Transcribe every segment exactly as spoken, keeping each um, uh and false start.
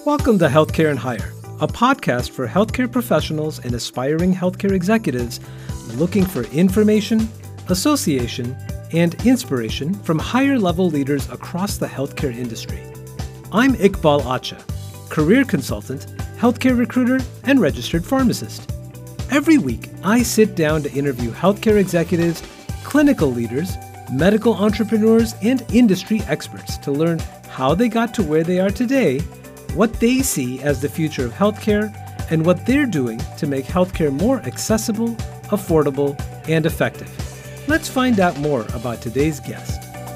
Welcome to Healthcare and Hire, a podcast for healthcare professionals and aspiring healthcare executives looking for information, association, and inspiration from higher-level leaders across the healthcare industry. I'm Iqbal Acha, career consultant, healthcare recruiter, and registered pharmacist. Every week, I sit down to interview healthcare executives, clinical leaders, medical entrepreneurs, and industry experts to learn how they got to where they are today, what they see as the future of healthcare, and what they're doing to make healthcare more accessible, affordable, and effective. Let's find out more about today's guest.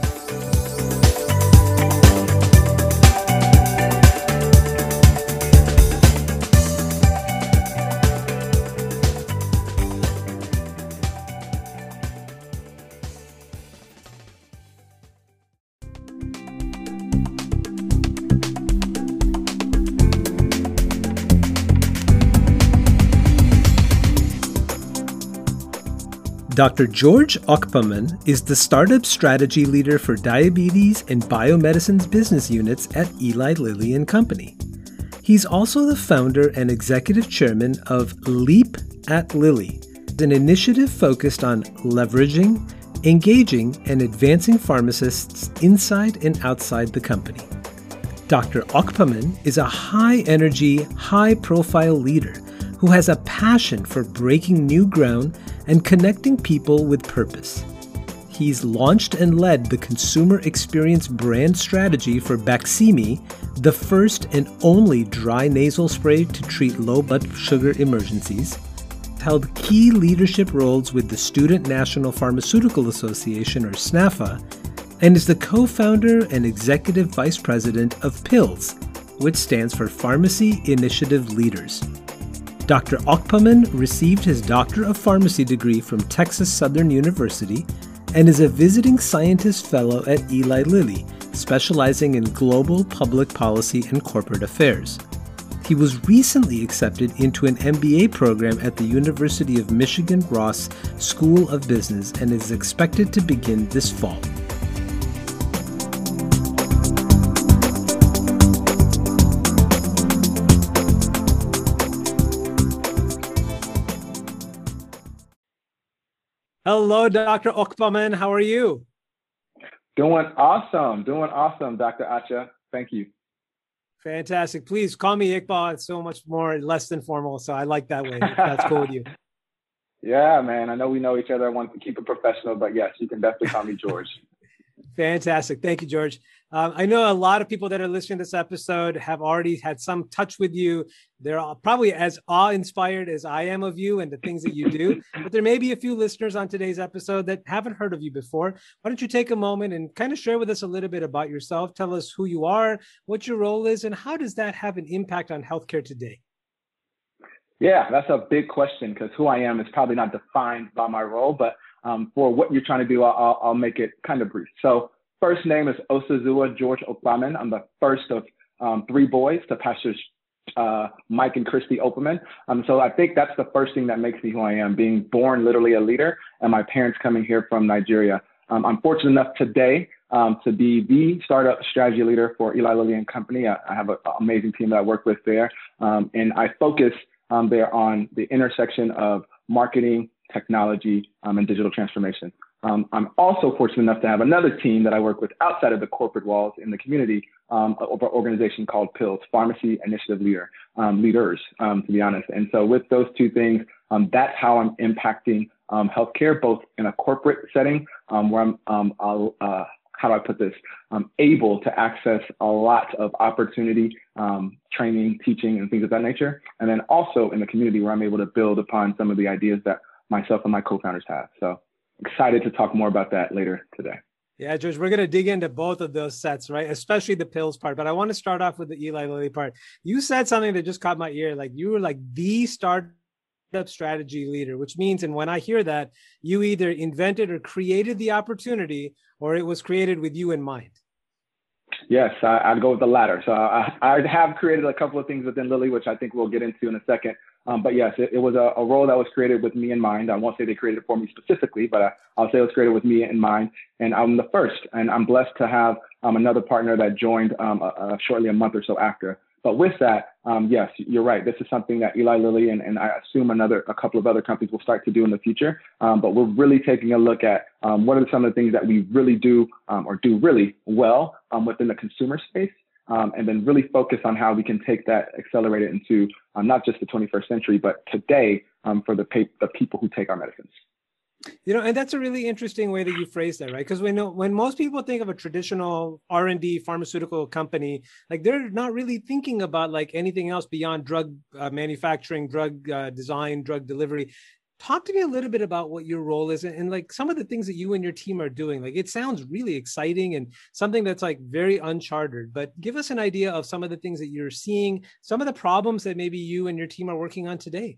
Doctor George Okpeman is the Startup Strategy Leader for Diabetes and Biomedicines Business Units at Eli Lilly and Company. He's also the founder and executive chairman of Leap at Lilly, an initiative focused on leveraging, engaging, and advancing pharmacists inside and outside the company. Doctor Okpeman is a high-energy, high-profile leader who has a passion for breaking new ground and connecting people with purpose. He's launched and led the consumer experience brand strategy for Baqsimi, the first and only dry nasal spray to treat low blood sugar emergencies, held key leadership roles with the Student National Pharmaceutical Association, or SNAPHA, and is the co-founder and executive vice president of PILLS, which stands for Pharmacy Initiative Leaders. Doctor Okpeman received his Doctor of Pharmacy degree from Texas Southern University and is a visiting scientist fellow at Eli Lilly, specializing in global public policy and corporate affairs. He was recently accepted into an M B A program at the University of Michigan Ross School of Business and is expected to begin this fall. Hello, Doctor Okpeman. How are you? Doing awesome. Doing awesome, Doctor Acha. Thank you. Fantastic. Please call me Iqbal. It's so much more less than formal, so I like that way. If that's cool with you. Yeah, man. I know we know each other. I want to keep it professional, but yes, you can definitely call me George. Fantastic. Thank you, George. Um, I know a lot of people that are listening to this episode have already had some touch with you. They're all probably as awe-inspired as I am of you and the things that you do. But there may be a few listeners on today's episode that haven't heard of you before. Why don't you take a moment and kind of share with us a little bit about yourself? Tell us who you are, what your role is, and how does that have an impact on healthcare today? Yeah, that's a big question because who I am is probably not defined by my role, but um, for what you're trying to do, I'll, I'll make it kind of brief. So first name is Osazua George Okpeman. I'm the first of um, three boys to Pastors uh, Mike and Christy Okpeman. Um, so I think that's the first thing that makes me who I am, being born literally a leader and my parents coming here from Nigeria. Um, I'm fortunate enough today um, to be the startup strategy leader for Eli Lilly and Company. I, I have an amazing team that I work with there. Um, and I focus um, there on the intersection of marketing, technology, um, and digital transformation. Um, I'm also fortunate enough to have another team that I work with outside of the corporate walls in the community, um, of an organization called PILLS, Pharmacy Initiative Leader, um, Leaders, um, to be honest. And so with those two things, um, that's how I'm impacting um, healthcare, both in a corporate setting, um, where I'm, um, I'll, uh, how do I put this, I'm able to access a lot of opportunity, um, training, teaching, and things of that nature. And then also in the community where I'm able to build upon some of the ideas that myself and my co-founders have. So excited to talk more about that later today. Yeah, George, we're going to dig into both of those sets, right? Especially the PILLS part. But I want to start off with the Eli Lilly part. You said something that just caught my ear. Like you were like the startup strategy leader, which means, and when I hear that, you either invented or created the opportunity or it was created with you in mind. Yes, I, I'd go with the latter. So I, I have created a couple of things within Lilly, which I think we'll get into in a second. Um, but yes, it, it was a, a role that was created with me in mind. I won't say they created it for me specifically, but I, I'll say it was created with me in mind. And I'm the first, and I'm blessed to have um, another partner that joined um, uh, shortly a month or so after. But with that, um, yes, you're right. This is something that Eli Lilly and, and I assume another a couple of other companies will start to do in the future. Um, but we're really taking a look at um, what are some of the things that we really do um, or do really well um, within the consumer space, um, and then really focus on how we can take that, accelerate it into um, not just the twenty-first century, but today um, for the, pa- the people who take our medicines. You know, and that's a really interesting way that you phrase that, right? Because when when most people think of a traditional R and D pharmaceutical company, like they're not really thinking about like anything else beyond drug uh, manufacturing, drug uh, design, drug delivery. Talk to me a little bit about what your role is and, and like some of the things that you and your team are doing. Like it sounds really exciting and something that's like very uncharted, but give us an idea of some of the things that you're seeing, some of the problems that maybe you and your team are working on today.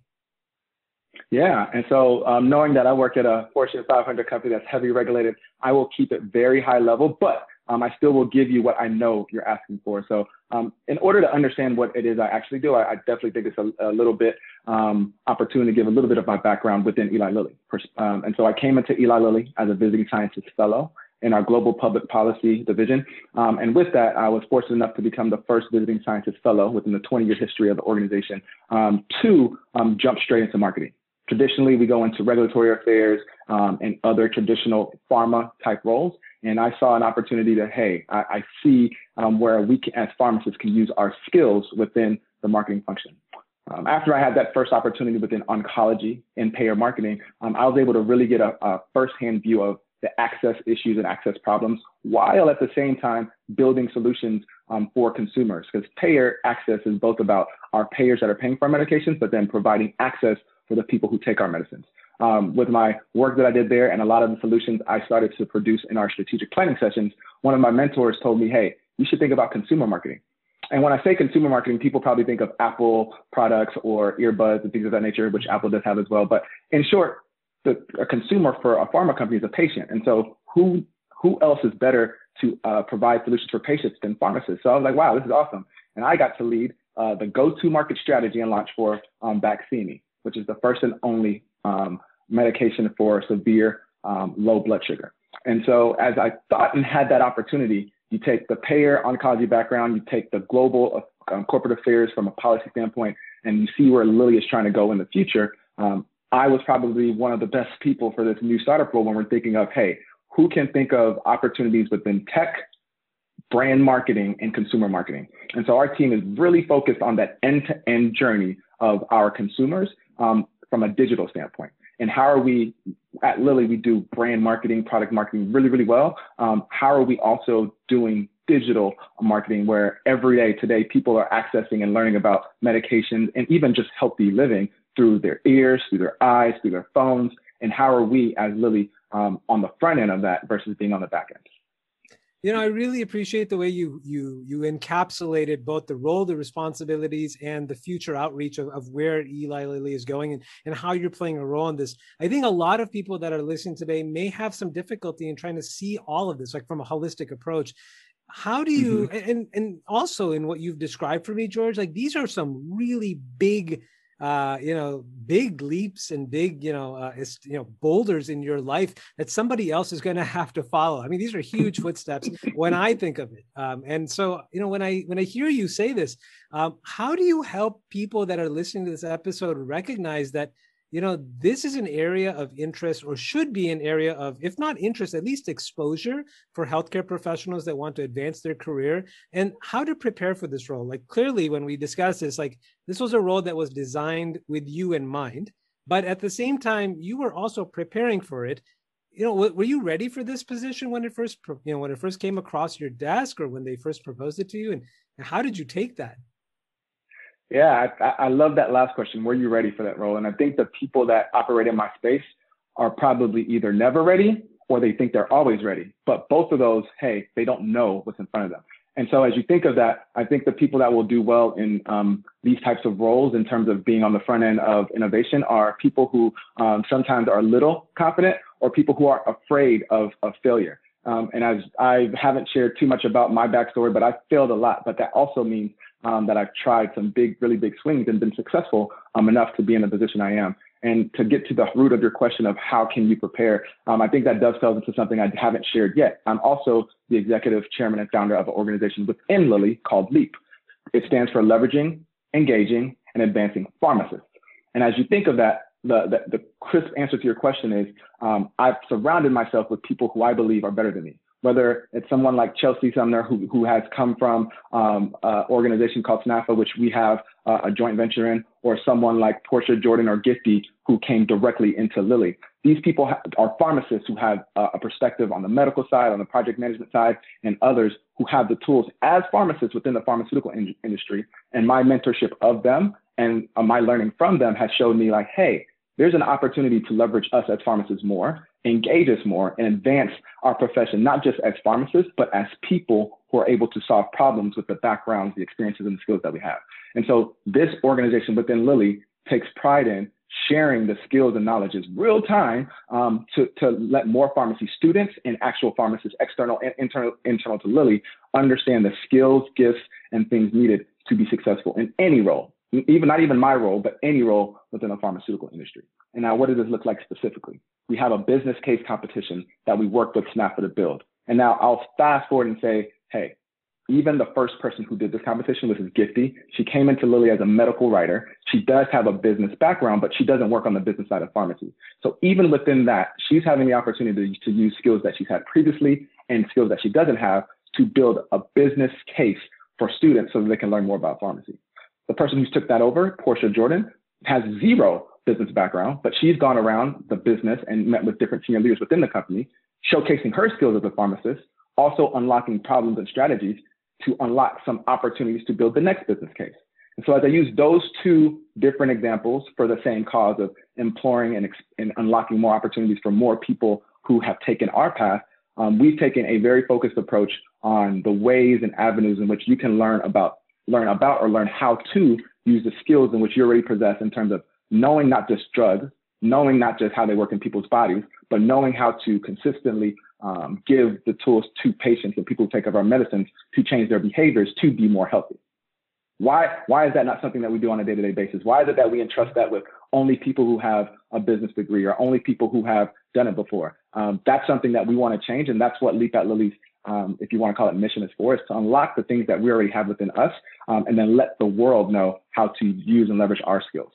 Yeah. And so um, knowing that I work at a Fortune five hundred company that's heavily regulated, I will keep it very high level, but um, I still will give you what I know you're asking for. So um, in order to understand what it is I actually do, I, I definitely think it's a, a little bit um, opportunity to give a little bit of my background within Eli Lilly. Um, and so I came into Eli Lilly as a visiting scientist fellow in our global public policy division. Um, and with that, I was fortunate enough to become the first visiting scientist fellow within the twenty year history of the organization um, to um, jump straight into marketing. Traditionally, we go into regulatory affairs um, and other traditional pharma type roles. And I saw an opportunity to, hey, I, I see um, where we can, as pharmacists can use our skills within the marketing function. Um, after I had that first opportunity within oncology and payer marketing, um, I was able to really get a, a firsthand view of the access issues and access problems, while at the same time building solutions um, for consumers. Because payer access is both about our payers that are paying for our medications, but then providing access for the people who take our medicines. Um, with my work that I did there and a lot of the solutions I started to produce in our strategic planning sessions, one of my mentors told me, hey, you should think about consumer marketing. And when I say consumer marketing, people probably think of Apple products or earbuds and things of that nature, which Apple does have as well. But in short, the, a consumer for a pharma company is a patient. And so who, who else is better to uh, provide solutions for patients than pharmacists? So I was like, wow, this is awesome. And I got to lead uh, the go-to market strategy and launch for um, Baqsimi, which is the first and only um, medication for severe um, low blood sugar. And so as I thought and had that opportunity, you take the payer oncology background, you take the global um, corporate affairs from a policy standpoint, and you see where Lilly is trying to go in the future. Um, I was probably one of the best people for this new startup role when we're thinking of, hey, who can think of opportunities within tech, brand marketing, and consumer marketing? And so our team is really focused on that end-to-end journey of our consumers um, from a digital standpoint. And how are we, at Lilly, we do brand marketing, product marketing really, really well. Um, how are we also doing digital marketing where every day today people are accessing and learning about medications and even just healthy living through their ears, through their eyes, through their phones? And how are we as Lilly um, on the front end of that versus being on the back end? You know, I really appreciate the way you you you encapsulated both the role, the responsibilities, and the future outreach of, of where Eli Lilly is going and, and how you're playing a role in this. I think a lot of people that are listening today may have some difficulty in trying to see all of this, like from a holistic approach. How do you, mm-hmm. and, and also in what you've described for me, George, like these are some really big uh, you know, big leaps and big, you know, uh, you know, boulders in your life that somebody else is going to have to follow. I mean, these are huge footsteps when I think of it. Um, and so, you know, when I, when I hear you say this, um, how do you help people that are listening to this episode recognize that, you know, this is an area of interest or should be an area of, if not interest, at least exposure for healthcare professionals that want to advance their career, and how to prepare for this role? Like clearly when we discussed this, like this was a role that was designed with you in mind, but at the same time, you were also preparing for it. You know, were you ready for this position when it first, you know, when it first came across your desk or when they first proposed it to you? And how did you take that? Yeah, I, I love that last question. Were you ready for that role? And I think the people that operate in my space are probably either never ready or they think they're always ready. But both of those, hey, they don't know what's in front of them. And so as you think of that, I think the people that will do well in um, these types of roles in terms of being on the front end of innovation are people who um, sometimes are a little confident or people who are afraid of, of failure. Um, and as I haven't shared too much about my backstory, but I've failed a lot. But that also means um, that I've tried some big, really big swings and been successful um, enough to be in the position I am. And to get to the root of your question of how can you prepare, um, I think that dovetails into something I haven't shared yet. I'm also the executive chairman and founder of an organization within Lilly called LEAP. it stands for leveraging, engaging, and advancing pharmacists. And as you think of that, the, the, the crisp answer to your question is, um, I've surrounded myself with people who I believe are better than me. Whether it's someone like Chelsea Sumner, who, who has come from um, an organization called SNAFA, which we have uh, a joint venture in, or someone like Portia Jordan or Gifty, who came directly into Lilly. These people ha- are pharmacists who have uh, a perspective on the medical side, on the project management side, and others who have the tools as pharmacists within the pharmaceutical in- industry. And my mentorship of them and uh, my learning from them has showed me like, hey, there's an opportunity to leverage us as pharmacists more, engage us more, and advance our profession, not just as pharmacists, but as people who are able to solve problems with the backgrounds, the experiences, and the skills that we have. And so this organization within Lilly takes pride in sharing the skills and knowledges real time um, to, to let more pharmacy students and actual pharmacists, external and internal, internal to Lilly, understand the skills, gifts, and things needed to be successful in any role. Even not even my role, but any role within the pharmaceutical industry. And now what does this look like specifically? We have a business case competition that we worked with SNAFA to build. And now I'll fast forward and say, hey, even the first person who did this competition was Gifty. She came into Lilly as a medical writer. She does have a business background, but she doesn't work on the business side of pharmacy. So even within that, she's having the opportunity to use skills that she's had previously and skills that she doesn't have to build a business case for students so that they can learn more about pharmacy. The person who's took that over, Portia Jordan, has zero business background, but she's gone around the business and met with different senior leaders within the company, showcasing her skills as a pharmacist, also unlocking problems and strategies to unlock some opportunities to build the next business case. And so as I use those two different examples for the same cause of imploring and, and unlocking more opportunities for more people who have taken our path, um, we've taken a very focused approach on the ways and avenues in which you can learn about learn about or learn how to use the skills in which you already possess in terms of knowing not just drugs, knowing not just how they work in people's bodies, but knowing how to consistently um, give the tools to patients and people who take of our medicines to change their behaviors to be more healthy. Why, why is that not something that we do on a day-to-day basis? Why is it that we entrust that with only people who have a business degree or only people who have done it before? Um, that's something that we want to change, and that's what Leap at Lilly's Um, if you want to call it mission, is for, is to unlock the things that we already have within us, um, and then let the world know how to use and leverage our skills.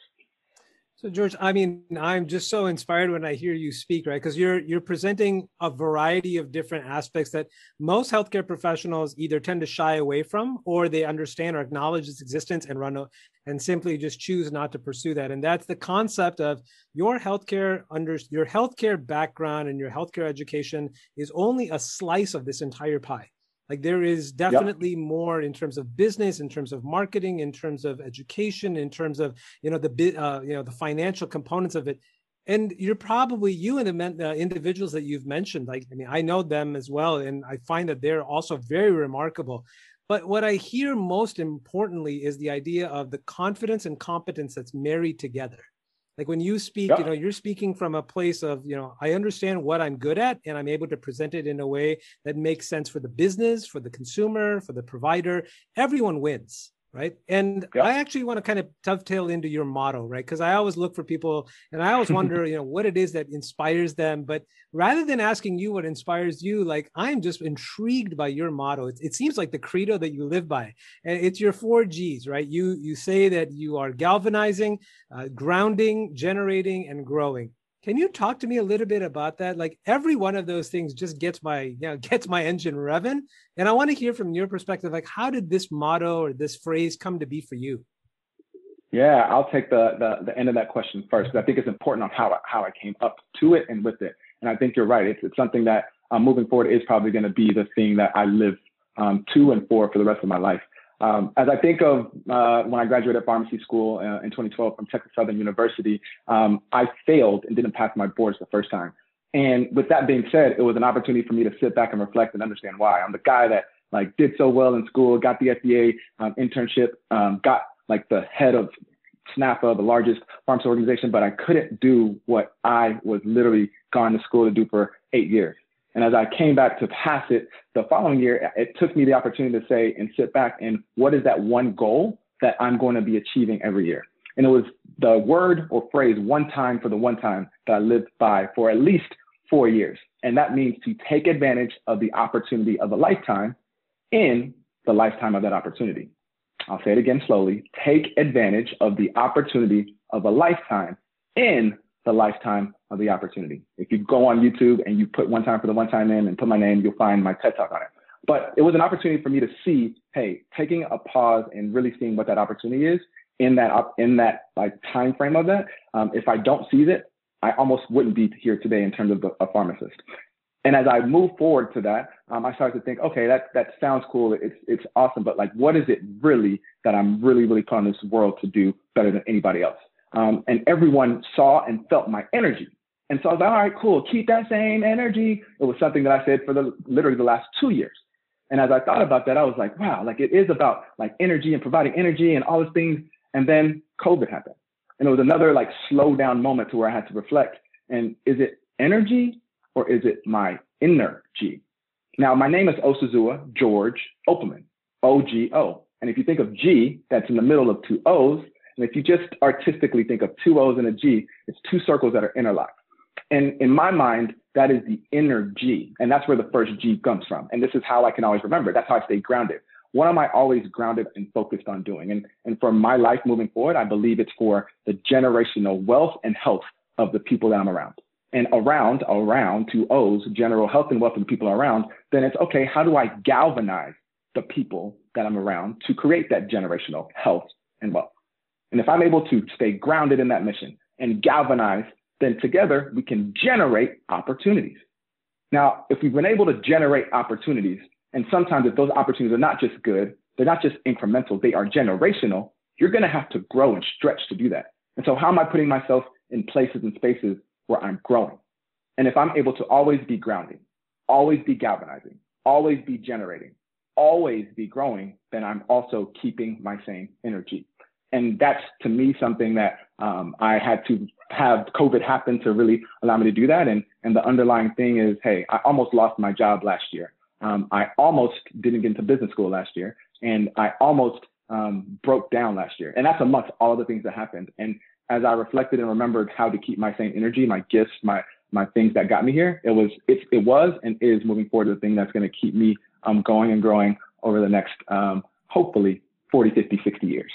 So George, I mean, I'm just so inspired when I hear you speak, right? Because you're you're presenting a variety of different aspects that most healthcare professionals either tend to shy away from, or they understand or acknowledge its existence and run and simply just choose not to pursue that. And that's the concept of your healthcare under your healthcare background and your healthcare education is only a slice of this entire pie. Like there is definitely yep. more in terms of business, in terms of marketing, in terms of education, in terms of, you know, the, uh, you know, the financial components of it. And you're probably, you and the individuals that you've mentioned, like, I mean, I know them as well. And I find that they're also very remarkable. But what I hear most importantly is the idea of the confidence and competence that's married together. Like when you speak, yeah. you know, you're speaking from a place of, you know, I understand what I'm good at and I'm able to present it in a way that makes sense for the business, for the consumer, for the provider. Everyone wins, right? And yeah. I actually want to kind of dovetail into your motto, right? Because I always look for people and I always wonder, you know, what it is that inspires them. But rather than asking you what inspires you, like I'm just intrigued by your motto. It, it seems like the credo that you live by. And it's your four G's, right? You you say that you are galvanizing, uh, grounding, generating, and growing. Can you talk to me a little bit about that? Like every one of those things just gets my, you know, gets my engine revving. And I want to hear from your perspective, like how did this motto or this phrase come to be for you? Yeah, I'll take the the, the end of that question first. I think it's important on how, how I came up to it and with it. And I think you're right. It's, it's something that um, moving forward is probably going to be the thing that I live um, to and for for the rest of my life. Um, as I think of uh, when I graduated pharmacy school uh, in twenty twelve from Texas Southern University, um, I failed and didn't pass my boards the first time. And with that being said, it was an opportunity for me to sit back and reflect and understand why. I'm the guy that like did so well in school, got the F D A um, internship, um, got like the head of SNAFA, the largest pharmacy organization, but I couldn't do what I was literally gone to school to do for eight years. And as I came back to pass it the following year, it took me the opportunity to say and sit back and what is that one goal that I'm going to be achieving every year? And it was the word or phrase one time for the one time that I lived by for at least four years. And that means to take advantage of the opportunity of a lifetime in the lifetime of that opportunity. I'll say it again slowly, take advantage of the opportunity of a lifetime in the lifetime of the opportunity. If you go on YouTube and you put One Time for the One Time in and put my name, you'll find my TED Talk on it. But it was an opportunity for me to see, hey, taking a pause and really seeing what that opportunity is in that in that like time frame of that. Um, if I don't seize it, I almost wouldn't be here today in terms of a pharmacist. And as I move forward to that, um, I started to think, okay, that that sounds cool. It's it's awesome, but like, what is it really that I'm really really put on this world to do better than anybody else? Um, and everyone saw and felt my energy. And so I was like, all right, cool, keep that same energy. It was something that I said for the literally the last two years. And as I thought about that, I was like, wow, like it is about like energy and providing energy and all these things. And then COVID happened. And it was another like slow down moment to where I had to reflect. And is it energy or is it my inner G? Now, my name is Osazuwa George Opperman, O G O. And if you think of G, that's in the middle of two O's. And if you just artistically think of two O's and a G, it's two circles that are interlocked. And in my mind, that is the inner G. And that's where the first G comes from. And this is how I can always remember. That's how I stay grounded. What am I always grounded and focused on doing? And, and for my life moving forward, I believe it's for the generational wealth and health of the people that I'm around. And around, around two O's, general health and wealth of the people around, then it's, okay, how do I galvanize the people that I'm around to create that generational health and wealth? And if I'm able to stay grounded in that mission and galvanize, then together we can generate opportunities. Now, if we've been able to generate opportunities, and sometimes if those opportunities are not just good, they're not just incremental, they are generational, you're gonna have to grow and stretch to do that. And so how am I putting myself in places and spaces where I'm growing? And if I'm able to always be grounding, always be galvanizing, always be generating, always be growing, then I'm also keeping my same energy. And that's, to me, something that um, I had to have COVID happen to really allow me to do that. And, and the underlying thing is, hey, I almost lost my job last year. Um, I almost didn't get into business school last year. And I almost um, broke down last year. And that's amongst all the things that happened. And as I reflected and remembered how to keep my same energy, my gifts, my my things that got me here, it was, it, it was and is moving forward the thing that's going to keep me um, going and growing over the next, um, hopefully, forty, fifty, sixty years.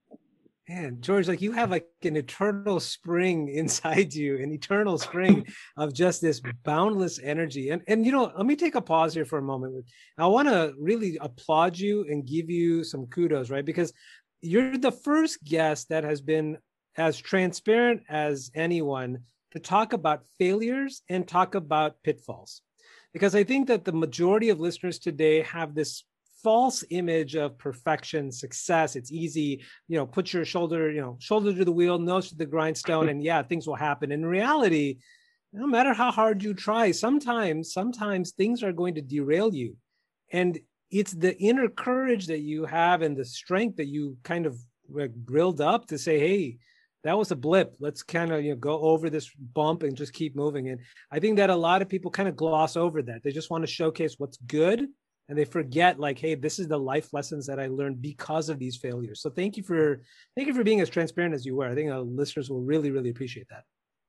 Man, George, like you have like an eternal spring inside you, an eternal spring of just this boundless energy. And, and, you know, let me take a pause here for a moment. I want to really applaud you and give you some kudos, right? Because you're the first guest that has been as transparent as anyone to talk about failures and talk about pitfalls. Because I think that the majority of listeners today have this false image of perfection, success. It's easy, you know, put your shoulder, you know, shoulder to the wheel, nose to the grindstone, and yeah, things will happen. In reality, no matter how hard you try, sometimes, sometimes things are going to derail you. And it's the inner courage that you have and the strength that you kind of like build up to say, hey, that was a blip. Let's kind of, you know, go over this bump and just keep moving. And I think that a lot of people kind of gloss over that. They just want to showcase what's good. And they forget, like, hey, this is the life lessons that I learned because of these failures. So thank you for thank you for being as transparent as you were. I think our listeners will really, really appreciate that.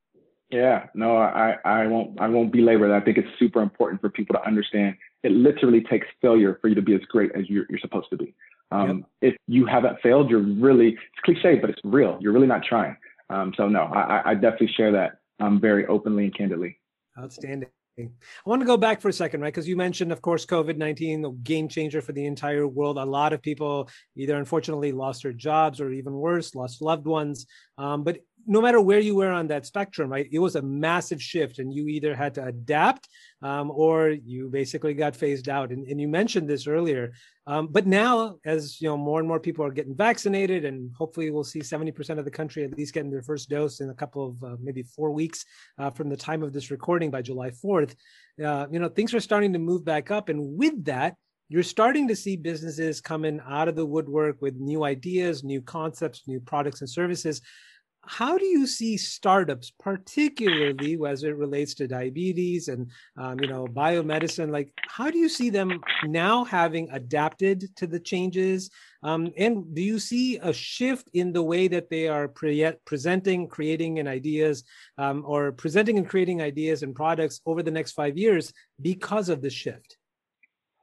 Yeah, no, I, I won't I won't belabor that. I think it's super important for people to understand. It literally takes failure for you to be as great as you're, you're supposed to be. Um, yep. If you haven't failed, you're really, it's cliche, but it's real. You're really not trying. Um, so no, I, I definitely share that um, very openly and candidly. Outstanding. I want to go back for a second, right? Because you mentioned, of course, COVID nineteen, the game changer for the entire world. A lot of people either unfortunately lost their jobs or even worse, lost loved ones. Um, but no matter where you were on that spectrum, right, it was a massive shift and you either had to adapt um, or you basically got phased out. And, and you mentioned this earlier. Um, but now, as you know, more and more people are getting vaccinated, and hopefully we'll see seventy percent of the country at least getting their first dose in a couple of uh, maybe four weeks uh, from the time of this recording by July fourth. Uh, you know, things are starting to move back up. And with that, you're starting to see businesses coming out of the woodwork with new ideas, new concepts, new products and services. How do you see startups, particularly as it relates to diabetes and, um, you know, biomedicine? Like, how do you see them now having adapted to the changes? Um, and do you see a shift in the way that they are pre- presenting, creating and ideas um, or presenting and creating ideas and products over the next five years because of this shift?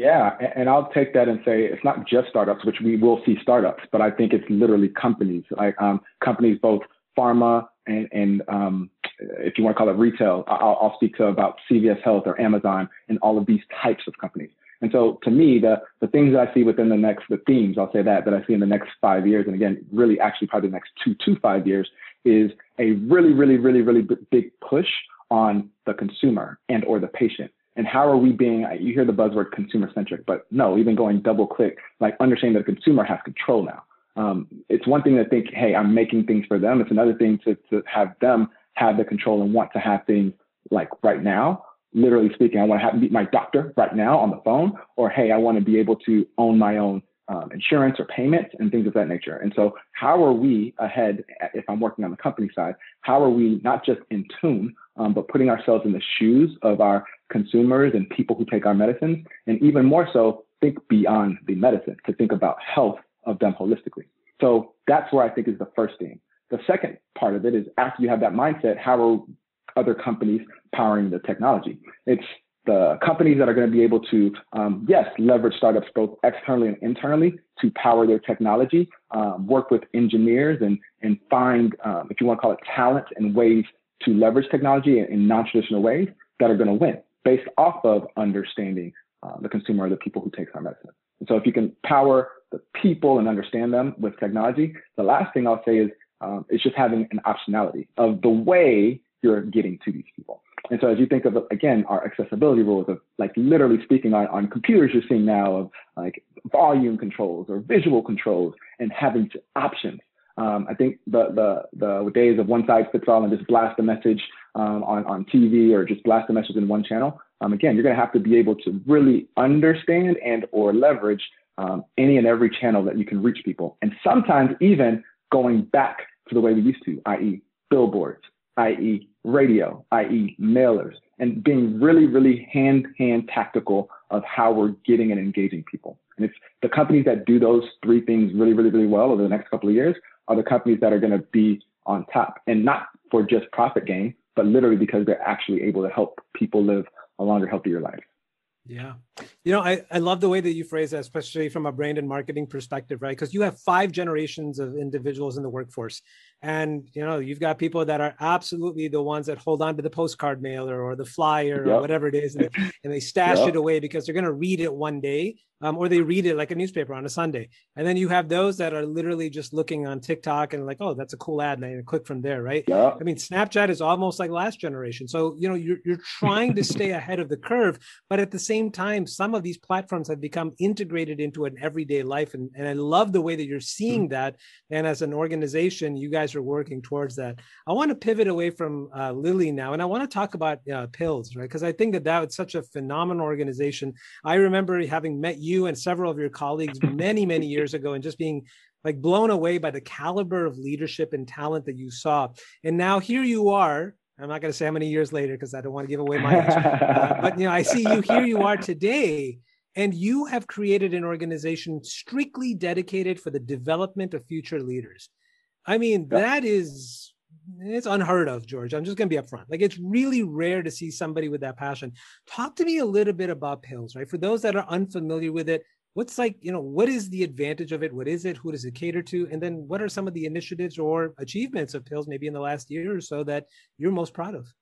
Yeah, and, and I'll take that and say it's not just startups, which we will see startups, but I think it's literally companies, like um, companies both pharma and, and um, if you want to call it retail. I'll, I'll speak to about C V S Health or Amazon and all of these types of companies. And so to me, the, the things that I see within the next, the themes, I'll say that, that I see in the next five years, and again, really actually probably the next two to five years, is a really, really, really, really big push on the consumer and or the patient. And how are we being, you hear the buzzword consumer centric, but no, even going double click, like understanding that the consumer has control now. Um, it's one thing to think, hey, I'm making things for them. It's another thing to, to have them have the control and want to have things like right now. Literally speaking, I want to have meet my doctor right now on the phone, or hey, I want to be able to own my own um, insurance or payments and things of that nature. And so how are we ahead, if I'm working on the company side, how are we not just in tune, um, but putting ourselves in the shoes of our consumers and people who take our medicines, and even more so, think beyond the medicine, to think about health of them holistically. So that's where I think is the first thing. The second part of it is after you have that mindset, how are other companies powering the technology? It's the companies that are going to be able to, um, yes, leverage startups both externally and internally to power their technology, um, work with engineers and, and find, um, if you want to call it talent and ways to leverage technology in, in non-traditional ways that are going to win based off of understanding uh, the consumer or the people who takes our medicine. And so if you can power the people and understand them with technology, the last thing I'll say is, um, it's just having an optionality of the way you're getting to these people. And so as you think of, again, our accessibility rules of like literally speaking on, on computers, you're seeing now of like volume controls or visual controls and having to, options. Um, I think the, the, the days of one size fits all and just blast a message um, on, on T V or just blast a message in one channel. Um, again, you're going to have to be able to really understand and or leverage um, any and every channel that you can reach people. And sometimes even going back to the way we used to, that is billboards, that is radio, that is mailers, and being really, really hand-hand tactical of how we're getting and engaging people. And it's the companies that do those three things really, really, really well over the next couple of years are the companies that are going to be on top, and not for just profit gain, but literally because they're actually able to help people live a longer, healthier life. Yeah. You know, I, I love the way that you phrase that, especially from a brand and marketing perspective, right? Because you have five generations of individuals in the workforce. And, you know, you've got people that are absolutely the ones that hold on to the postcard mailer or the flyer yep. or whatever it is. And they, and they stash yep. it away because they're going to read it one day um, or they read it like a newspaper on a Sunday. And then you have those that are literally just looking on TikTok and like, oh, that's a cool ad. And I click from there, right? Yep. I mean, Snapchat is almost like last generation. So, you know, you're, you're trying to stay ahead of the curve, but at the same time, some of these platforms have become integrated into an everyday life. And, and I love the way that you're seeing that. And as an organization, you guys are working towards that. I want to pivot away from uh, Lilly now, and I want to talk about uh, Pills, right? Because I think that that was such a phenomenal organization. I remember having met you and several of your colleagues many, many years ago and just being like blown away by the caliber of leadership and talent that you saw. And now here you are. I'm not going to say how many years later because I don't want to give away my age. Uh, but you know, I see you here. You are today, and you have created an organization strictly dedicated for the development of future leaders. I mean, yep. that is, it's unheard of, George. I'm just going to be upfront. Like, it's really rare to see somebody with that passion. Talk to me a little bit about Pills, right? For those that are unfamiliar with it, what's like, you know, what is the advantage of it? What is it? Who does it cater to? And then what are some of the initiatives or achievements of Pills maybe in the last year or so that you're most proud of?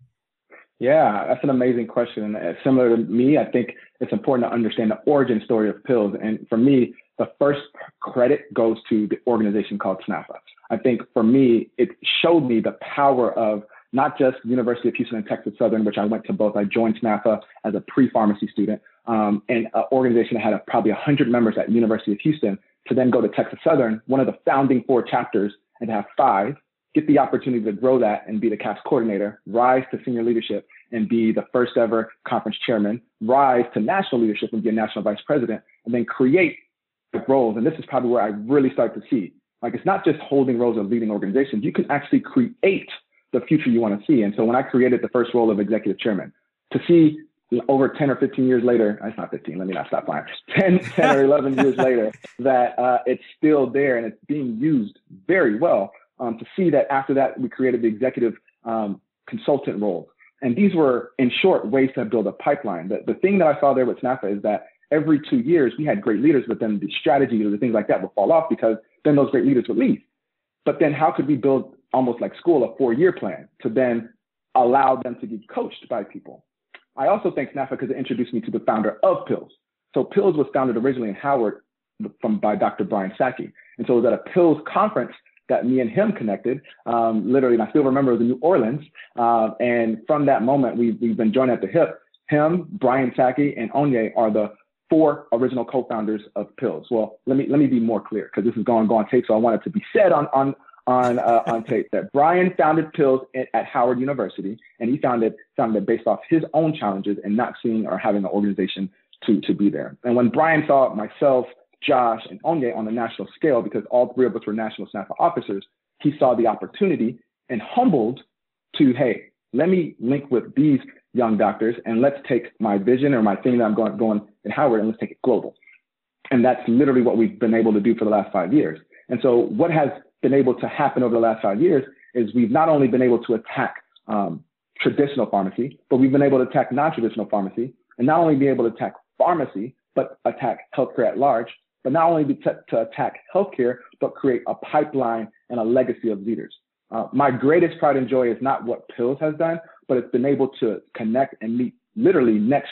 Yeah, that's an amazing question. And similar to me, I think it's important to understand the origin story of Pills. And for me, the first credit goes to the organization called SNAFA. I think for me, it showed me the power of not just University of Houston and Texas Southern, which I went to both. I joined SNAFA as a pre-pharmacy student, um, and an organization that had a, probably one hundred members at University of Houston, to then go to Texas Southern, one of the founding four chapters, and have five, get the opportunity to grow that and be the C A P S coordinator, rise to senior leadership and be the first ever conference chairman, rise to national leadership and be a national vice president, and then create roles. And this is probably where I really start to see, like, it's not just holding roles of leading organizations. You can actually create the future you want to see. And so when I created the first role of executive chairman, to see over ten or fifteen years later, it's not fifteen, let me not stop lying, ten, ten or eleven years later, that uh, it's still there and it's being used very well. Um, to see that after that, we created the executive um, consultant role. And these were, in short, ways to build a pipeline. The, the thing that I saw there with SNAFA is that every two years we had great leaders, but then the strategy or the things like that would fall off because then those great leaders would leave. But then how could we build almost like school, a four-year plan to then allow them to be coached by people? I also thank SNAFA because it introduced me to the founder of PILS. So PILS was founded originally in Howard from by Doctor Brian Sackie. And so it was at a PILS conference that me and him connected, um, literally, and I still remember it was in New Orleans. Uh, and from that moment, we've, we've been joined at the hip. Him, Brian Sackie, and Onye are the four original co-founders of PILS. Well, let me let me be more clear because this is going to go on tape, so I want it to be said on on on uh, on tape that Brian founded PILS at, at Howard University, and he founded founded it based off his own challenges and not seeing or having an organization to to be there. And when Brian saw myself, Josh, and Onye on a national scale, because all three of us were national SNAFA officers, he saw the opportunity and humbled to, hey, let me link with these young doctors and let's take my vision or my thing that I'm going, going at Howard and let's take it global. And that's literally what we've been able to do for the last five years. And so what has been able to happen over the last five years is we've not only been able to attack um, traditional pharmacy, but we've been able to attack non-traditional pharmacy, and not only be able to attack pharmacy, but attack healthcare at large, but not only be t- to attack healthcare, but create a pipeline and a legacy of leaders. Uh, my greatest pride and joy is not what PILS has done, but it's been able to connect and meet literally next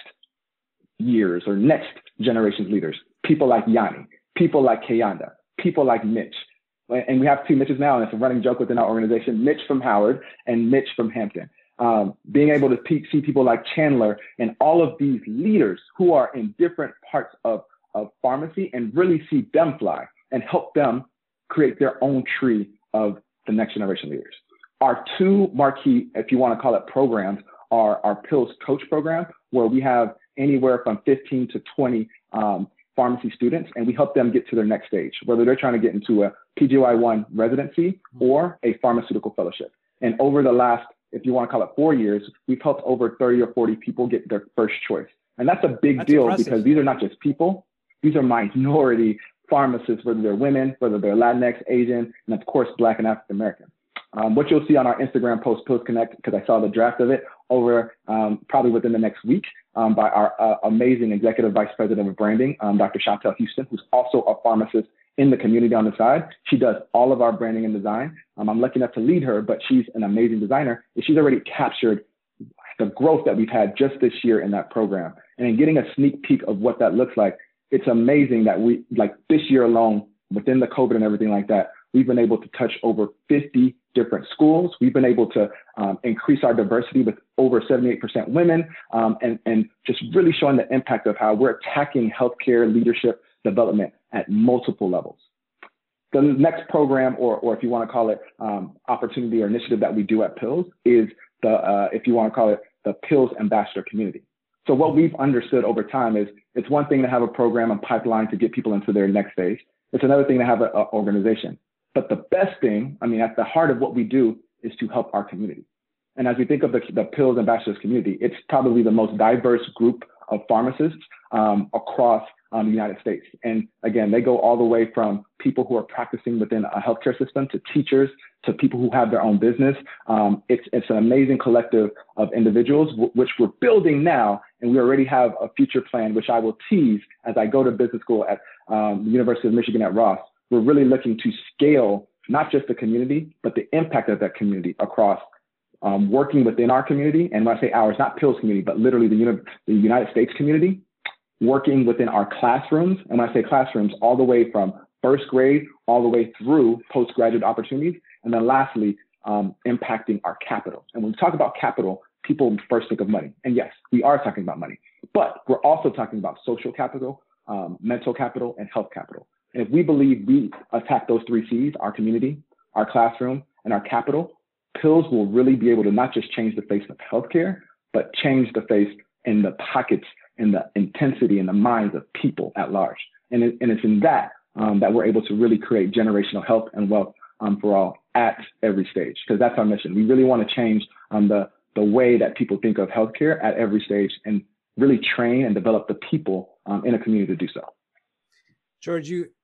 years or next generation's leaders. People like Yanni, people like Kayanda, people like Mitch. And we have two Mitches now, and it's a running joke within our organization, Mitch from Howard and Mitch from Hampton. Um, being able to pe- see people like Chandler and all of these leaders who are in different parts of, of pharmacy and really see them fly and help them create their own tree of the next generation leaders. Our two marquee, if you want to call it programs, are our PILS coach program, where we have anywhere from fifteen to twenty um, pharmacy students, and we help them get to their next stage, whether they're trying to get into a P G Y one residency or a pharmaceutical fellowship. And over the last, if you want to call it four years, we've helped over thirty or forty people get their first choice. And that's a big that's deal impressive. Because these are not just people, these are minority pharmacists, whether they're women, whether they're Latinx, Asian, and of course, Black and African American. Um, what you'll see on our Instagram post, PILS Connect, because I saw the draft of it over um, probably within the next week um, by our uh, amazing Executive Vice President of Branding, um, Doctor Chantel Houston, who's also a pharmacist in the community on the side. She does all of our branding and design. Um, I'm lucky enough to lead her, but she's an amazing designer. And she's already captured the growth that we've had just this year in that program. And in getting a sneak peek of what that looks like, it's amazing that we, like this year alone, within the COVID and everything like that, we've been able to touch over fifty different schools. We've been able to um, increase our diversity with over seventy-eight percent women, um, and, and just really showing the impact of how we're attacking healthcare leadership development at multiple levels. The next program, or, or if you want to call it um, opportunity or initiative that we do at PILS, is the, uh, if you want to call it, the PILS Ambassador Community. So what we've understood over time is it's one thing to have a program and pipeline to get people into their next phase. It's another thing to have an organization. But the best thing, I mean, at the heart of what we do is to help our community. And as we think of the, the PILS Ambassadors community, it's probably the most diverse group of pharmacists um, across um, the United States. And again, they go all the way from people who are practicing within a healthcare system to teachers to people who have their own business. Um, it's, it's an amazing collective of individuals, w- which we're building now. And we already have a future plan, which I will tease as I go to business school at um, the University of Michigan at Ross. We're really looking to scale not just the community, but the impact of that community across um, working within our community. And when I say ours, not PILS community, but literally the, uni- the United States community, working within our classrooms. And when I say classrooms, all the way from first grade, all the way through postgraduate opportunities. And then lastly, um, impacting our capital. And when we talk about capital, people first think of money. And yes, we are talking about money, but we're also talking about social capital, um, mental capital, and health capital. And if we believe we attack those three C's, our community, our classroom, and our capital, PILS will really be able to not just change the face of healthcare, but change the face in the pockets and the intensity in the minds of people at large. And, it, and it's in that um, that we're able to really create generational health and wealth um, for all at every stage, because that's our mission. We really want to change um, the, the way that people think of healthcare at every stage and really train and develop the people um, in a community to do so. George, you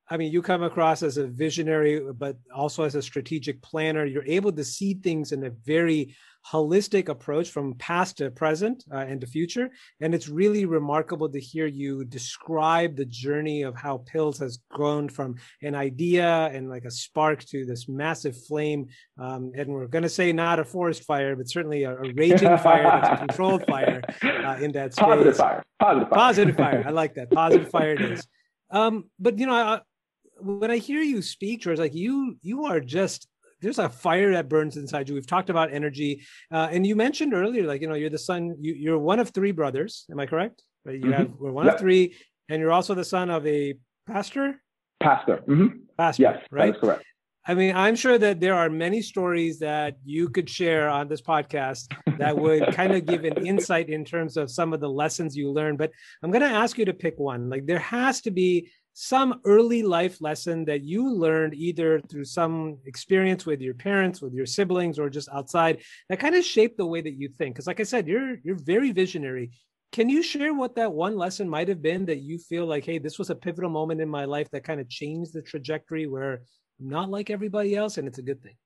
I mean, you come across as a visionary, but also as a strategic planner. You're able to see things in a very holistic approach from past to present uh, and to future. And it's really remarkable to hear you describe the journey of how Pills has grown from an idea and like a spark to this massive flame. Um, and we're going to say not a forest fire, but certainly a, a raging fire that's a controlled fire uh, in that space. Positive fire. Positive fire. Positive fire. I like that. Positive fire it is. Um, but, you know, I, when I hear you speak, George, like you, you are just, there's a fire that burns inside you. We've talked about energy. Uh, and you mentioned earlier, like, you know, you're the son, you, you're one of three brothers. Am I correct? Right? You mm-hmm. have, we're one yep. of three, and you're also the son of a pastor? Pastor. Mm-hmm. Pastor, yes, right? That is correct. I mean, I'm sure that there are many stories that you could share on this podcast that would kind of give an insight in terms of some of the lessons you learned. But I'm going to ask you to pick one. Like, there has to be some early life lesson that you learned either through some experience with your parents, with your siblings, or just outside that kind of shaped the way that you think. Because like I said, you're you're very visionary. Can you share what that one lesson might have been that you feel like, hey, this was a pivotal moment in my life that kind of changed the trajectory where I'm not like everybody else and it's a good thing?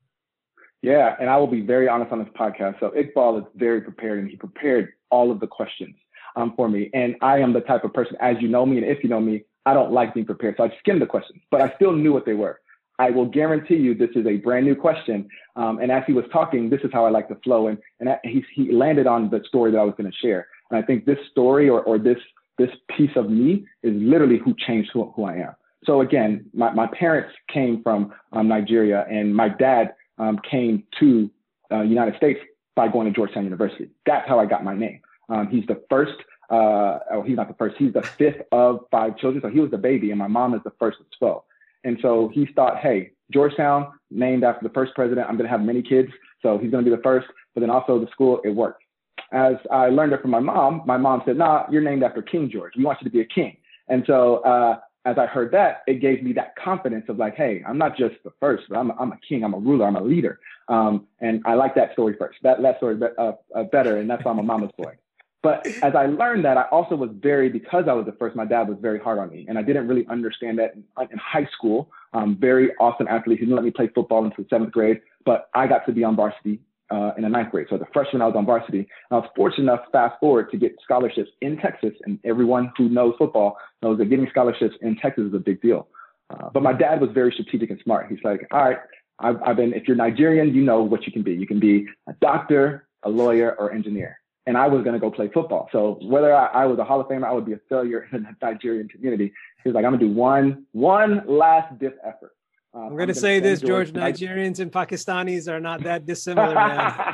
Yeah, and I will be very honest on this podcast. So Iqbal is very prepared, and he prepared all of the questions um, for me. And I am the type of person, as you know me, and if you know me, I don't like being prepared. So I skimmed the questions, but I still knew what they were. I will guarantee you this is a brand new question. Um, and as he was talking, this is how I like to flow. And, and he, he landed on the story that I was going to share. And I think this story or, or this, this piece of me is literally who changed who, who I am. So again, my, my parents came from um, Nigeria, and my dad um, came to uh, United States by going to Georgetown University. That's how I got my name. Um, he's the first Uh, oh, he's not the first. He's the fifth of five children. So he was the baby, and my mom is the first of twelve. And so he thought, hey, Georgetown, named after the first president, I'm going to have many kids. So he's going to be the first. But then also the school, it worked. As I learned it from my mom, my mom said, nah, you're named after King George. We want you to be a king. And so uh, as I heard that, it gave me that confidence of like, hey, I'm not just the first, but I'm, I'm a king. I'm a ruler. I'm a leader. Um, and I like that story first. That, that story uh, uh, better. And that's why I'm a mama's boy. But as I learned that, I also was very, because I was the first, my dad was very hard on me. And I didn't really understand that in, in high school. Um, very awesome athlete. He didn't let me play football until seventh grade, but I got to be on varsity uh, in the ninth grade. So the freshman, I was on varsity. I was fortunate enough, fast forward, to get scholarships in Texas. And everyone who knows football knows that getting scholarships in Texas is a big deal. Uh, but my dad was very strategic and smart. He's like, all right, I've, I've been, if you're Nigerian, you know what you can be. You can be a doctor, a lawyer, or engineer. And I was going to go play football. So whether I, I was a Hall of Famer, I would be a failure in the Nigerian community. He was like, I'm going to do one, one last diff effort. Uh, I'm going to say this, George, George, Nigerians and Pakistanis are not that dissimilar, man.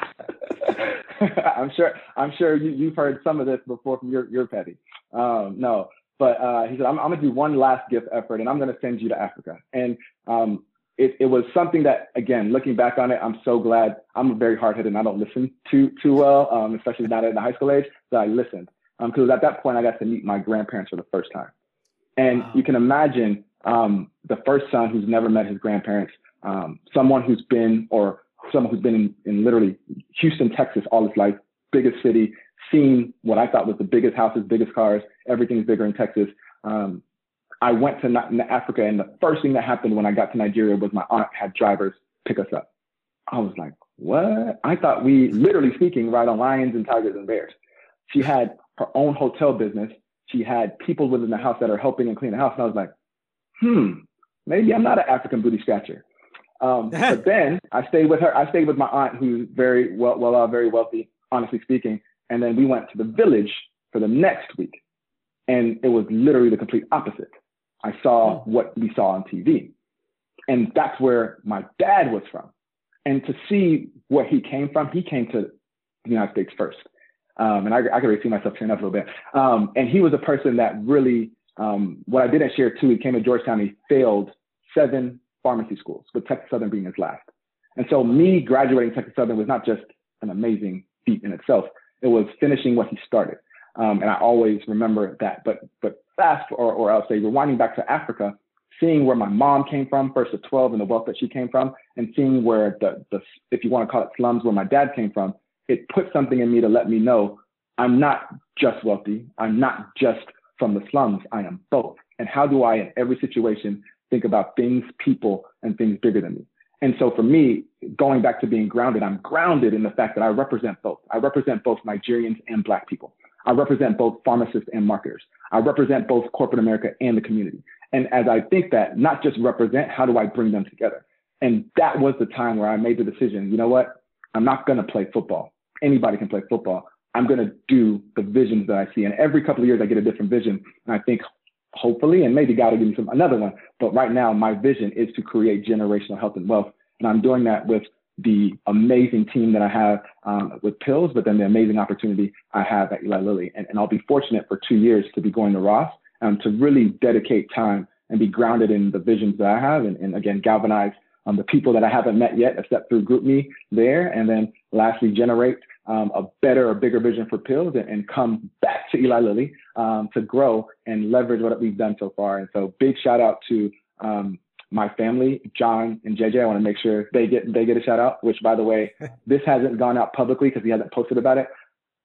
I'm sure, I'm sure you, you've heard some of this before from your, your petty. Um, no, but uh, he said, I'm, I'm going to do one last gift effort, and I'm going to send you to Africa. And um, It, it was something that, again, looking back on it, I'm so glad. I'm very hard-headed and I don't listen too too well, um, especially not at the high school age, that I listened. Because um, at that point, I got to meet my grandparents for the first time. And wow. You can imagine um, the first son who's never met his grandparents, um, someone who's been, or someone who's been in, in literally Houston, Texas all his life, biggest city, seen what I thought was the biggest houses, biggest cars, everything's bigger in Texas. Um, I went to Africa, and the first thing that happened when I got to Nigeria was my aunt had drivers pick us up. I was like, what? I thought we, literally speaking, ride on lions and tigers and bears. She had her own hotel business. She had people within the house that are helping and clean the house. And I was like, hmm, maybe I'm not an African booty scratcher. Um, but then I stayed with her. I stayed with my aunt, who's very well, well, uh, very wealthy, honestly speaking. And then we went to the village for the next week. And it was literally the complete opposite. I saw what we saw on T V. And that's where my dad was from. And to see where he came from, he came to the United States first. Um, and I, I could really see myself tearing up a little bit. Um, and he was a person that really, um, what I didn't share too, he came to Georgetown, he failed seven pharmacy schools, with Texas Southern being his last. And so me graduating Texas Southern was not just an amazing feat in itself, it was finishing what he started. Um, and I always remember that. But but fast, or, or I'll say rewinding back to Africa, seeing where my mom came from, first at twelve, and the wealth that she came from, and seeing where the, the if you want to call it slums, where my dad came from, it put something in me to let me know I'm not just wealthy. I'm not just from the slums. I am both. And how do I, in every situation, think about things, people, and things bigger than me? And so for me, going back to being grounded, I'm grounded in the fact that I represent both. I represent both Nigerians and Black people. I represent both pharmacists and marketers. I represent both corporate America and the community. And as I think that, not just represent, how do I bring them together? And that was the time where I made the decision, you know what? I'm not going to play football. Anybody can play football. I'm going to do the visions that I see. And every couple of years, I get a different vision. And I think, hopefully, and maybe God will give me some, another one. But right now, my vision is to create generational health and wealth. And I'm doing that with the amazing team that I have um, with Pills, but then the amazing opportunity I have at Eli Lilly. And, and I'll be fortunate for two years to be going to Ross um, to really dedicate time and be grounded in the visions that I have. And, and again, galvanize um, the people that I haven't met yet, except through GroupMe there. And then lastly, generate um, a better or bigger vision for Pills and, and come back to Eli Lilly um, to grow and leverage what we've done so far. And so big shout out to um, my family, John and J J. I want to make sure they get they get a shout out, which, by the way, this hasn't gone out publicly because he hasn't posted about it.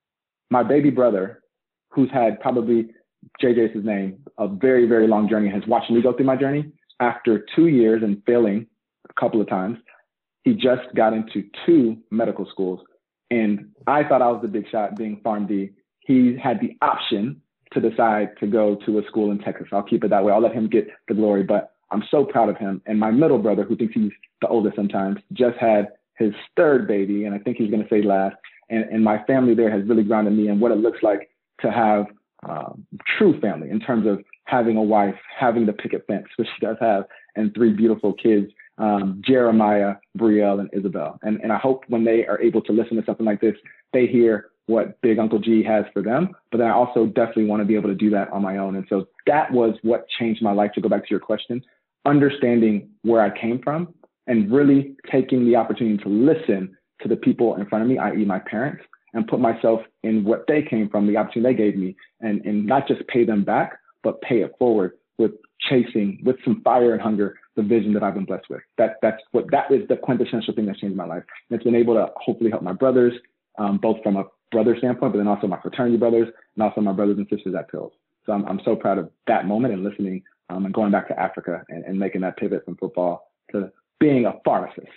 My baby brother, who's had probably, J J is his name, a very, very long journey, has watched me go through my journey. After two years and failing a couple of times, he just got into two medical schools. And I thought I was the big shot being PharmD. He had the option to decide to go to a school in Texas. I'll keep it that way. I'll let him get the glory. But I'm so proud of him. And my middle brother, who thinks he's the oldest sometimes, just had his third baby, and I think he's going to say last. And, and my family there has really grounded me in what it looks like to have um, true family in terms of having a wife, having the picket fence, which she does have, and three beautiful kids, um, Jeremiah, Brielle, and Isabel. And, and I hope when they are able to listen to something like this, they hear what Big Uncle G has for them. But then I also definitely want to be able to do that on my own. And so that was what changed my life, to go back to your question. Understanding where I came from and really taking the opportunity to listen to the people in front of me, that is my parents, and put myself in what they came from, the opportunity they gave me, and, and not just pay them back, but pay it forward with chasing, with some fire and hunger, the vision that I've been blessed with. That, that's what, that is the quintessential thing that's changed my life. And it's been able to hopefully help my brothers, um, both from a brother standpoint, but then also my fraternity brothers, and also my brothers and sisters at Pills. So I'm, I'm so proud of that moment and listening Um, and going back to Africa and, and making that pivot from football to being a pharmacist.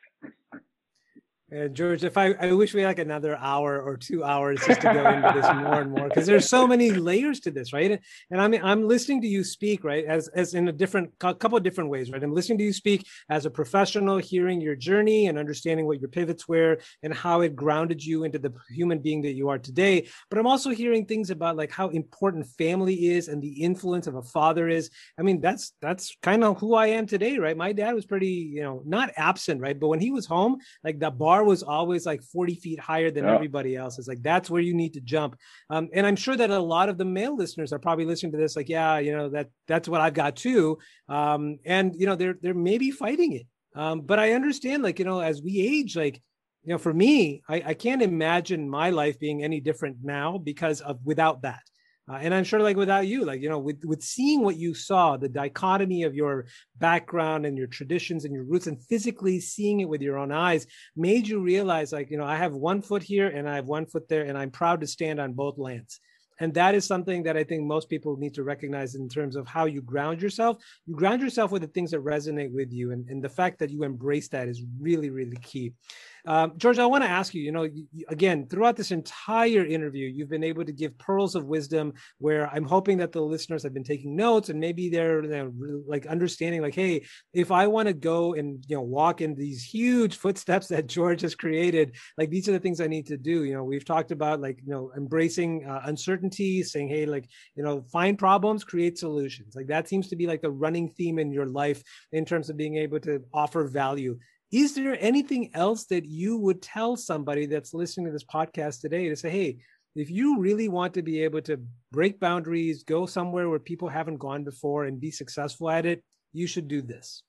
Uh, George, if I, I wish we had like another hour or two hours just to go into this more and more, because there's so many layers to this, right? And I mean, I'm listening to you speak, right, as as in a different a couple of different ways, right? I'm listening to you speak as a professional, hearing your journey and understanding what your pivots were and how it grounded you into the human being that you are today. But I'm also hearing things about like how important family is and the influence of a father is. I mean, that's that's kind of who I am today, right? My dad was pretty, you know, not absent, right? But when he was home, like the bar was always like forty feet higher than yeah. everybody else. It's like, that's where you need to jump. Um, and I'm sure that a lot of the male listeners are probably listening to this, like, yeah, you know, that that's what I've got too. Um, and, you know, they're, they're maybe fighting it. Um, but I understand, like, you know, as we age, like, you know, for me, I, I can't imagine my life being any different now because of without that. Uh, and I'm sure like without you, like, you know, with, with seeing what you saw, the dichotomy of your background and your traditions and your roots and physically seeing it with your own eyes made you realize like, you know, I have one foot here and I have one foot there and I'm proud to stand on both lands. And that is something that I think most people need to recognize in terms of how you ground yourself. You ground yourself with the things that resonate with you. And, and the fact that you embrace that is really, really key. Um, George, I want to ask you, you know, you, again, throughout this entire interview, you've been able to give pearls of wisdom where I'm hoping that the listeners have been taking notes and maybe they're, they're like understanding like, hey, if I want to go and, you know, walk in these huge footsteps that George has created, like these are the things I need to do. You know, we've talked about like, you know, embracing uh, uncertainty, saying, hey, like, you know, find problems, create solutions. Like that seems to be like the running theme in your life in terms of being able to offer value. Is there anything else that you would tell somebody that's listening to this podcast today to say, hey, if you really want to be able to break boundaries, go somewhere where people haven't gone before and be successful at it, you should do this?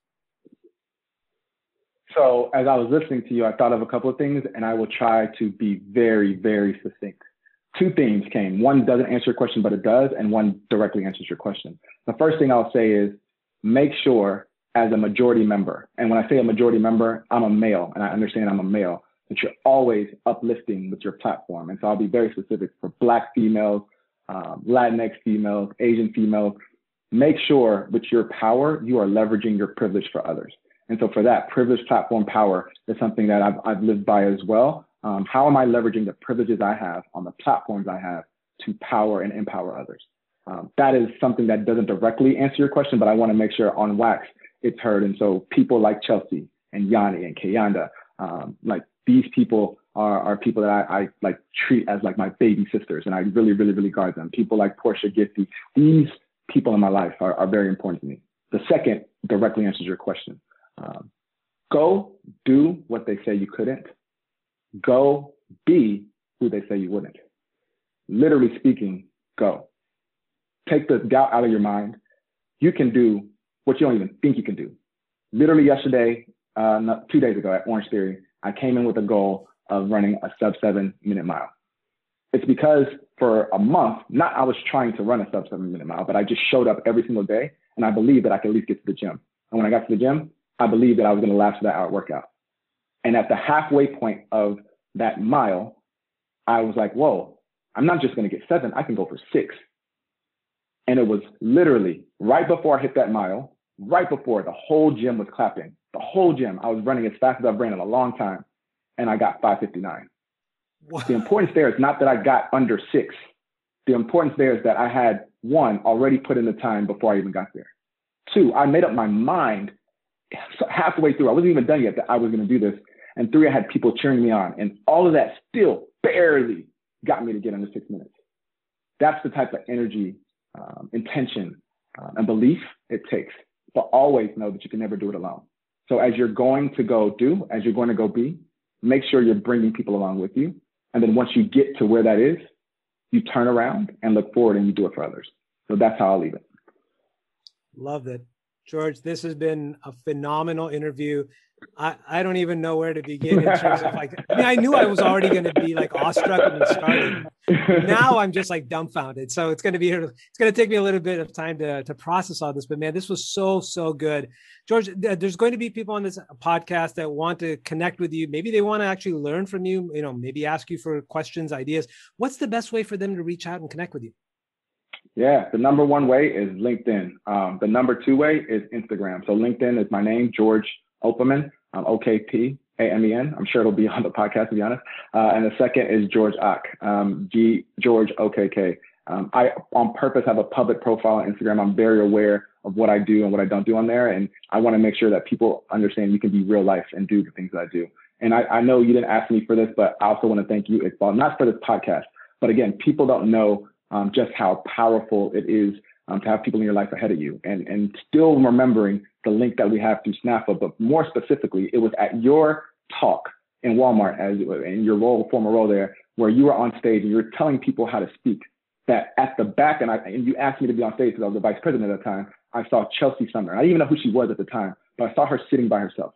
So as I was listening to you, I thought of a couple of things and I will try to be very, very succinct. Two themes came. One doesn't answer your question, but it does. And one directly answers your question. The first thing I'll say is make sure as a majority member, and when I say a majority member, I'm a male, and I understand I'm a male, that you're always uplifting with your platform. And so I'll be very specific for Black females, um, Latinx females, Asian females. make sure with your power, you are leveraging your privilege for others. And so for that, privilege platform power is something that I've, I've lived by as well. Um, how am I leveraging the privileges I have on the platforms I have to power and empower others? Um, that is something that doesn't directly answer your question, but I want to make sure on wax it's heard. And so people like Chelsea and Yanni and Kayanda, um, like these people are, are people that I, I like treat as like my baby sisters, and I really, really, really guard them. People like Portia Gifty, these people in my life are, are very important to me. The second directly answers your question. Um, go do what they say you couldn't. Go be who they say you wouldn't. Literally speaking, go. Take the doubt out of your mind. You can do what you don't even think you can do. Literally yesterday, uh, not, two days ago at Orange Theory, I came in with a goal of running a sub seven minute mile. It's because for a month, not I was trying to run a sub seven minute mile, but I just showed up every single day, and I believed that I could at least get to the gym. And when I got to the gym, I believed that I was going to last for that hour workout. And at the halfway point of that mile, I was like, whoa, I'm not just going to get seven, I can go for six. And it was literally right before I hit that mile, right before the whole gym was clapping, the whole gym, I was running as fast as I've ran in a long time, and I got five fifty-nine. Wow. The importance there is not that I got under six. The importance there is that I had, one, already put in the time before I even got there. Two, I made up my mind halfway through. I wasn't even done yet that I was going to do this. And three, I had people cheering me on. And all of that still barely got me to get under six minutes. That's the type of energy, um, intention, uh, and belief it takes. But always know that you can never do it alone. So as you're going to go do, as you're going to go be, make sure you're bringing people along with you. And then once you get to where that is, you turn around and look forward and you do it for others. So that's how I'll leave it. Love it. George, this has been a phenomenal interview. I, I don't even know where to begin in terms of like, I mean, I knew I was already going to be like awestruck when it started. Now I'm just like dumbfounded. So it's going to be, it's going to take me a little bit of time to, to process all this, but man, this was so, so good. George, there's going to be people on this podcast that want to connect with you. Maybe they want to actually learn from you, you know, maybe ask you for questions, ideas. What's the best way for them to reach out and connect with you? Yeah, the number one way is LinkedIn. Um, the number two way is Instagram. So LinkedIn is my name, George Opperman, um, O K P A M E N. I'm sure it'll be on the podcast, to be honest. Uh, and the second is George Ock, um, G George O K K. Um, I, on purpose, have a public profile on Instagram. I'm very aware of what I do and what I don't do on there. And I want to make sure that people understand you can be real life and do the things that I do. And I, I know you didn't ask me for this, but I also want to thank you, Iqbal, not for this podcast, but again, people don't know um, just how powerful it is um, to have people in your life ahead of you. And, and still remembering the link that we have through SNAFA, but more specifically, it was at your talk in Walmart, as in your role, former role there, where you were on stage and you were telling people how to speak. That at the back, and, I, and you asked me to be on stage because I was the vice president at the time, I saw Chelsea Sumner. I didn't even know who she was at the time, but I saw her sitting by herself.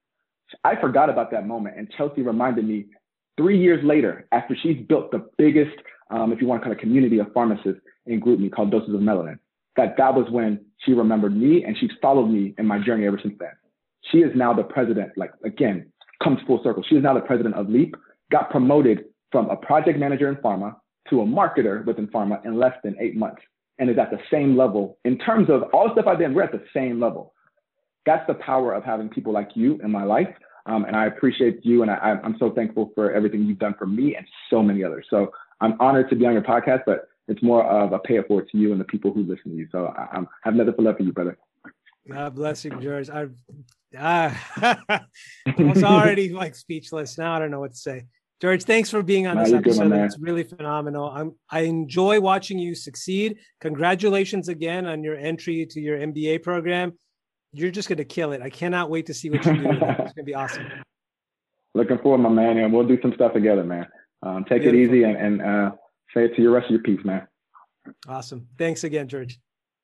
I forgot about that moment, and Chelsea reminded me three years later, after she's built the biggest, um, if you want to call it, community of pharmacists in GroupMe called Doses of Melanin, that that was when she remembered me, and she's followed me in my journey ever since then. She is now the president, like, again, comes full circle. She is now the president of LEAP, got promoted from a project manager in pharma to a marketer within pharma in less than eight months, and is at the same level. In terms of all the stuff I did, we're at the same level. That's the power of having people like you in my life. Um, and I appreciate you, and I, I'm so thankful for everything you've done for me and so many others. So I'm honored to be on your podcast, but it's more of a pay it forward to you and the people who listen to you. So I, I'm, I have nothing but love for you, brother. God bless you, George. I, uh, I was already like speechless. Now I don't know what to say. George, thanks for being on no, this episode. Good, it's really phenomenal. I'm, I enjoy watching you succeed. Congratulations again on your entry to your M B A program. You're just going to kill it. I cannot wait to see what you do. It's going to be awesome. Looking forward, my man. And we'll do some stuff together, man. Um, take Beautiful. it easy and, and uh, say it to your rest of your peeps, man. Awesome. Thanks again, George.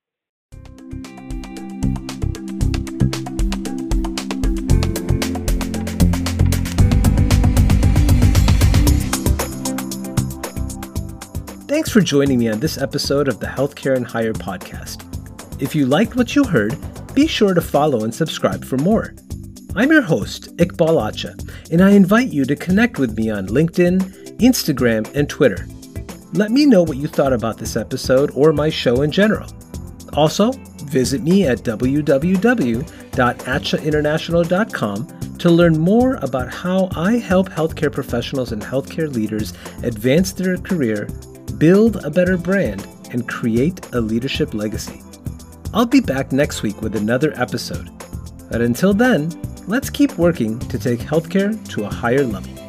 Thanks for joining me on this episode of the Healthcare and Higher podcast. If you liked what you heard, be sure to follow and subscribe for more. I'm your host, Iqbal Acha, and I invite you to connect with me on LinkedIn, Instagram, and Twitter. Let me know what you thought about this episode or my show in general. Also, visit me at w w w dot a t s h a international dot com to learn more about how I help healthcare professionals and healthcare leaders advance their career, build a better brand, and create a leadership legacy. I'll be back next week with another episode. But until then, let's keep working to take healthcare to a higher level.